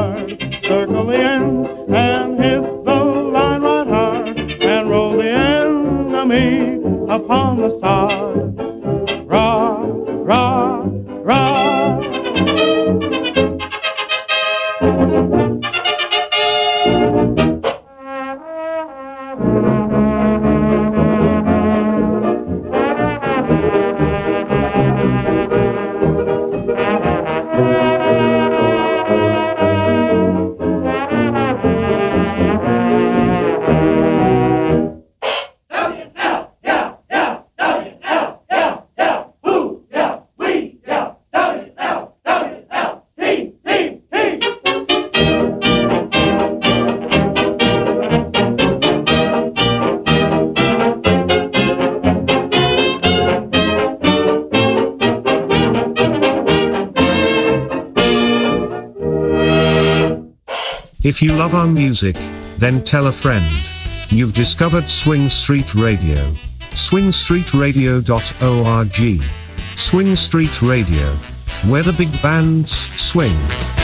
hard. Circle the end and hit the line right hard, and roll the enemy upon the sod. Rah, rah, rah. If you love our music, then tell a friend. You've discovered Swing Street Radio. swingstreetradio.org. Swing Street Radio, where the big bands swing.